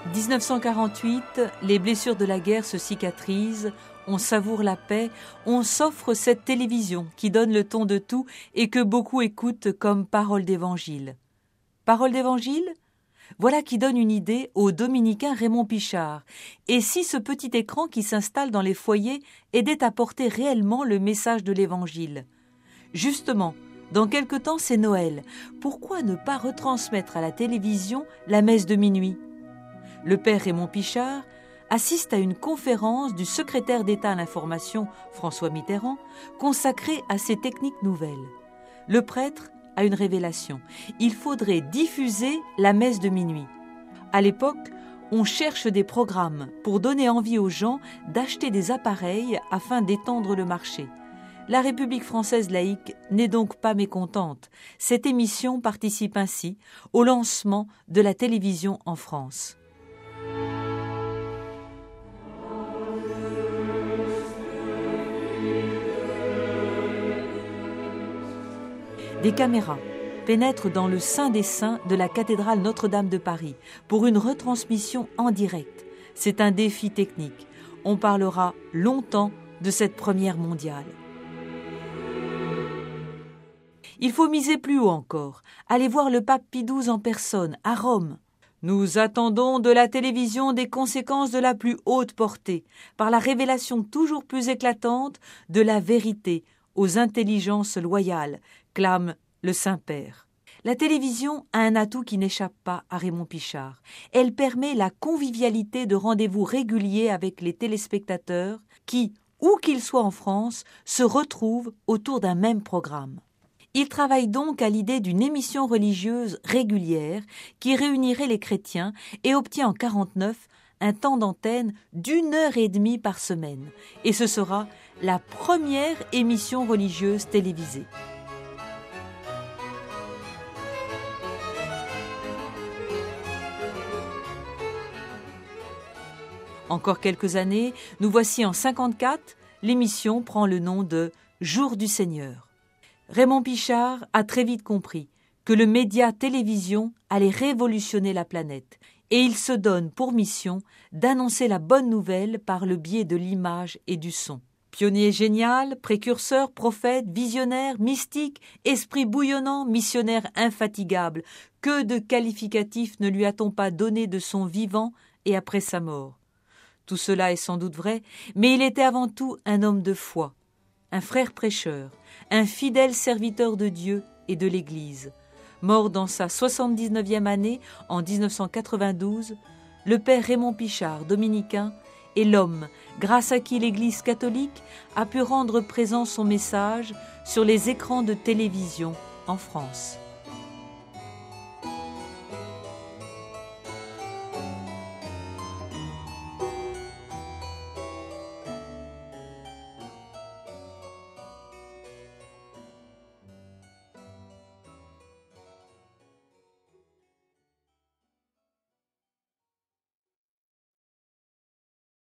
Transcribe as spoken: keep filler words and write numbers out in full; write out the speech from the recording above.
dix-neuf cent quarante-huit, les blessures de la guerre se cicatrisent, on savoure la paix, on s'offre cette télévision qui donne le ton de tout et que beaucoup écoutent comme parole d'évangile. Parole d'évangile ? Voilà qui donne une idée au dominicain Raymond Pichard. Et si ce petit écran qui s'installe dans les foyers aidait à porter réellement le message de l'Évangile ? Justement, dans quelque temps c'est Noël. Pourquoi ne pas retransmettre à la télévision la messe de minuit ? Le père Raymond Pichard assiste à une conférence du secrétaire d'État à l'information, François Mitterrand, consacrée à ces techniques nouvelles. Le prêtre a une révélation. Il faudrait diffuser la messe de minuit. À l'époque, on cherche des programmes pour donner envie aux gens d'acheter des appareils afin d'étendre le marché. La République française laïque n'est donc pas mécontente. Cette émission participe ainsi au lancement de la télévision en France. Des caméras pénètrent dans le Saint des Saints de la cathédrale Notre-Dame de Paris pour une retransmission en direct. C'est un défi technique. On parlera longtemps de cette première mondiale. Il faut miser plus haut encore. Allez voir le pape Pie douze en personne, à Rome. Nous attendons de la télévision des conséquences de la plus haute portée, par la révélation toujours plus éclatante de la vérité aux intelligences loyales, clame le Saint-Père. La télévision a un atout qui n'échappe pas à Raymond Pichard. Elle permet la convivialité de rendez-vous réguliers avec les téléspectateurs qui, où qu'ils soient en France, se retrouvent autour d'un même programme. Il travaille donc à l'idée d'une émission religieuse régulière qui réunirait les chrétiens et obtient en quarante-neuf un temps d'antenne d'une heure et demie par semaine. Et ce sera la première émission religieuse télévisée. Encore quelques années, nous voici en cinquante-quatre, l'émission prend le nom de « Jour du Seigneur ». Raymond Pichard a très vite compris que le média télévision allait révolutionner la planète et il se donne pour mission d'annoncer la bonne nouvelle par le biais de l'image et du son. Pionnier génial, précurseur, prophète, visionnaire, mystique, esprit bouillonnant, missionnaire infatigable, que de qualificatifs ne lui a-t-on pas donné de son vivant et après sa mort ? Tout cela est sans doute vrai, mais il était avant tout un homme de foi, un frère prêcheur, un fidèle serviteur de Dieu et de l'Église. Mort dans sa soixante-dix-neuvième année, en dix-neuf cent quatre-vingt-douze, le père Raymond Pichard, dominicain, est l'homme grâce à qui l'Église catholique a pu rendre présent son message sur les écrans de télévision en France.